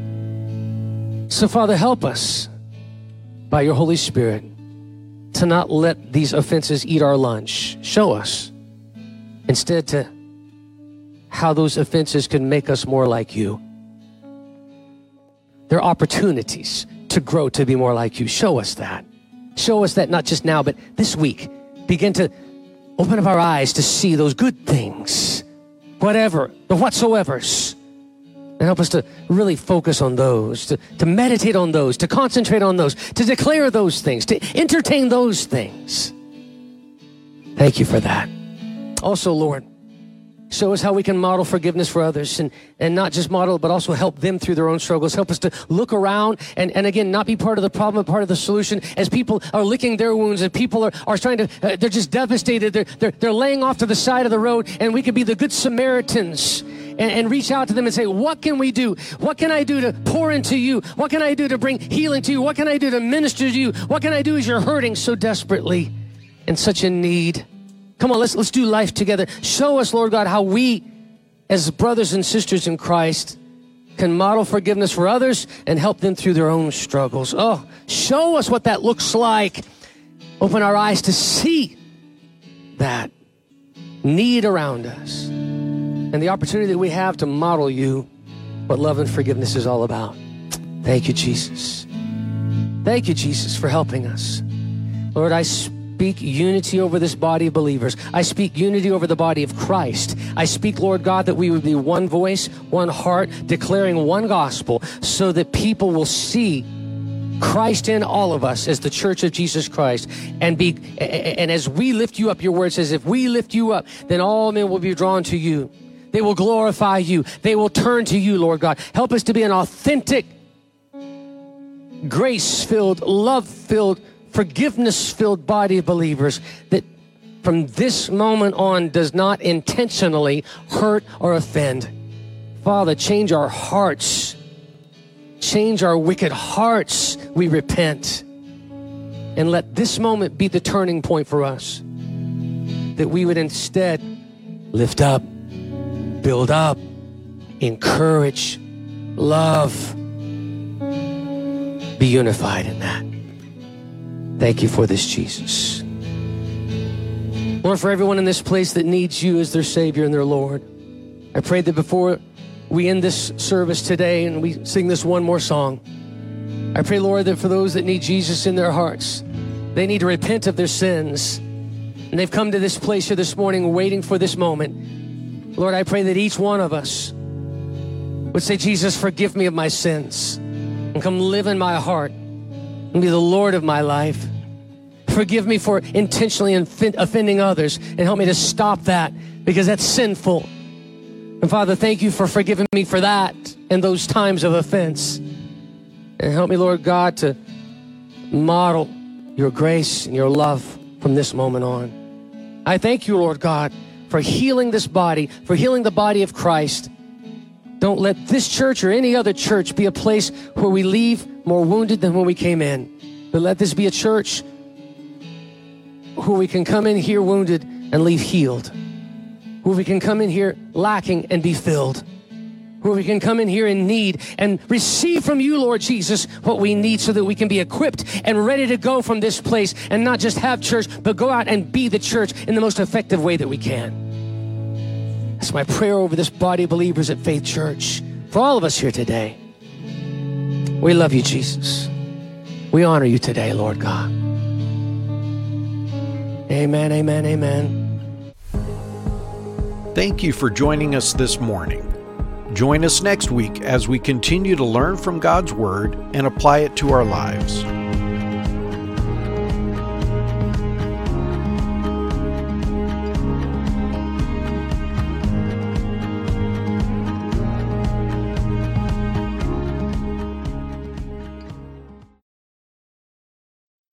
So, Father, help us by your Holy Spirit to not let these offenses eat our lunch. Show us instead to how those offenses can make us more like you. There are opportunities to grow to be more like you. Show us that. Show us that not just now, but this week. Begin to open up our eyes to see those good things, whatever, the whatsoevers, and help us to really focus on those, to, to meditate on those, to concentrate on those, to declare those things, to entertain those things. Thank you for that. Also, Lord, show us how we can model forgiveness for others, and, and not just model, but also help them through their own struggles. Help us to look around and, and again, not be part of the problem, but part of the solution as people are licking their wounds, and people are, are trying to, uh, they're just devastated. They're, they're, they're laying off to the side of the road, and we can be the good Samaritans and, and reach out to them and say, what can we do? What can I do to pour into you? What can I do to bring healing to you? What can I do to minister to you? What can I do as you're hurting so desperately and such in need? Come on, let's let's do life together. Show us, Lord God, how we, as brothers and sisters in Christ, can model forgiveness for others and help them through their own struggles. Oh, show us what that looks like. Open our eyes to see that need around us and the opportunity that we have to model you what love and forgiveness is all about. Thank you, Jesus. Thank you, Jesus, for helping us. Lord, I speak unity over this body of believers. I speak unity over the body of Christ. I speak, Lord God, that we would be one voice, one heart, declaring one gospel so that people will see Christ in all of us as the church of Jesus Christ. And be, and as we lift you up, your word says, if we lift you up, then all men will be drawn to you. They will glorify you. They will turn to you, Lord God. Help us to be an authentic, grace-filled, love-filled, forgiveness-filled body of believers that from this moment on does not intentionally hurt or offend. Father, change our hearts. Change our wicked hearts. We repent. And let this moment be the turning point for us. That we would instead lift up, build up, encourage, love, be unified in that. Thank you for this, Jesus. Lord, for everyone in this place that needs you as their Savior and their Lord, I pray that before we end this service today and we sing this one more song, I pray, Lord, that for those that need Jesus in their hearts, they need to repent of their sins. And they've come to this place here this morning waiting for this moment. Lord, I pray that each one of us would say, Jesus, forgive me of my sins and come live in my heart and be the Lord of my life. Forgive me for intentionally offending others and help me to stop that because that's sinful. And Father, thank you for forgiving me for that and those times of offense. And help me, Lord God, to model your grace and your love from this moment on. I thank you, Lord God, for healing this body, for healing the body of Christ. Don't let this church or any other church be a place where we leave more wounded than when we came in. But let this be a church where we can come in here wounded and leave healed. Where we can come in here lacking and be filled. Where we can come in here in need and receive from you, Lord Jesus, what we need so that we can be equipped and ready to go from this place and not just have church, but go out and be the church in the most effective way that we can. That's my prayer over this body of believers at Faith Church. For all of us here today, we love you, Jesus. We honor you today, Lord God. Amen, amen, amen. Thank you for joining us this morning. Join us next week as we continue to learn from God's Word and apply it to our lives.